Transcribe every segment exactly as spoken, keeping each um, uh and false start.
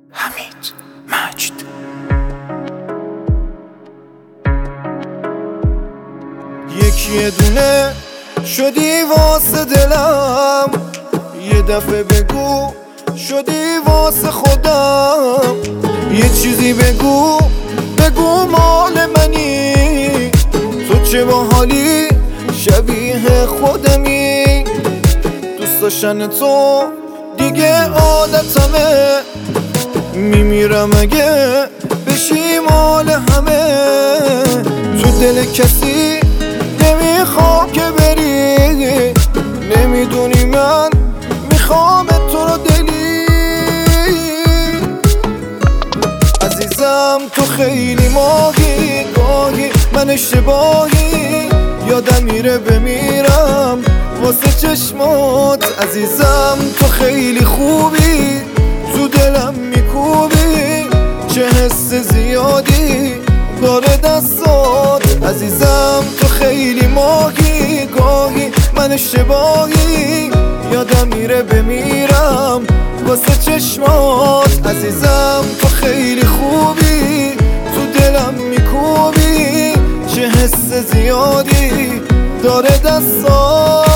حمید مجد. یکی دونه شدی واسه دلم، یه دفعه بگو شدی واسه خودم. یه چیزی بگو بگو مال منی، تو چه باحالی شبیه خودمی. دوست داشتن تو دیگه عادتمه، میمیرم اگه بشی مال همه. تو دل کسی نمیخوام که بری، نمیدونی من میخوام تو رو دلی. عزیزم تو خیلی ماهی، گاهی من اشتباهی، یادم میره بمیرم واسه چشمات. عزیزم تو خیلی خوبی، تو دلم میکوبی، چه حس زیادی داره دستات. عزیزم تو خیلی ماهی، گاهی من اشتباهی، یادم میره بمیرم واسه چشمات. عزیزم تو خیلی خوبی، تو دلم میکوبی، چه حس زیادی داره دستات.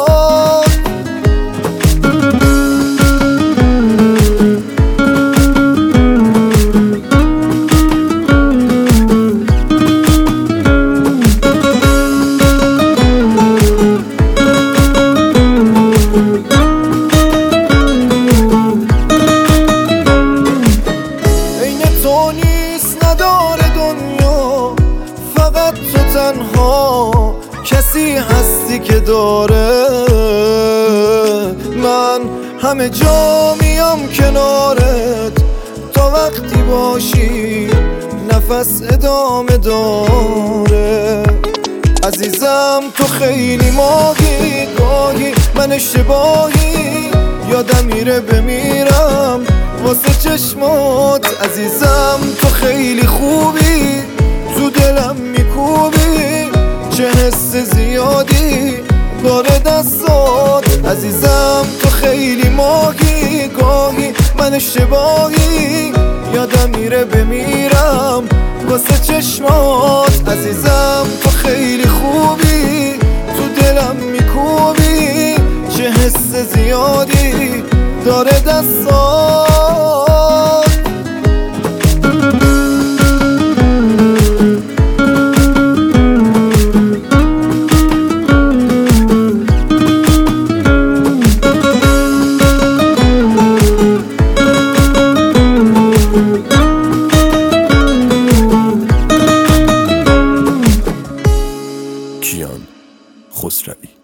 تو نیست نداره دنیا، فقط تو تنها کسی هستی که داره. من همه جا میام کنارت، تا وقتی باشی نفس ادامه داره. عزیزم تو خیلی ماهی، گاهی من اشتباهی، یادم میره بمیرم واسه چشمات. عزیزم تو خیلی خوبی، تو دلم میکوبی، چه حس زیادی داره دستات. عزیزم تو خیلی ماهی، گاهی من اشتباهی، یادم میره بمیرم واسه چشمات. عزیزم تو خیلی خوبی، تو دلم میکوبی، چه حس زیادی داره دستات. کیان خسروی.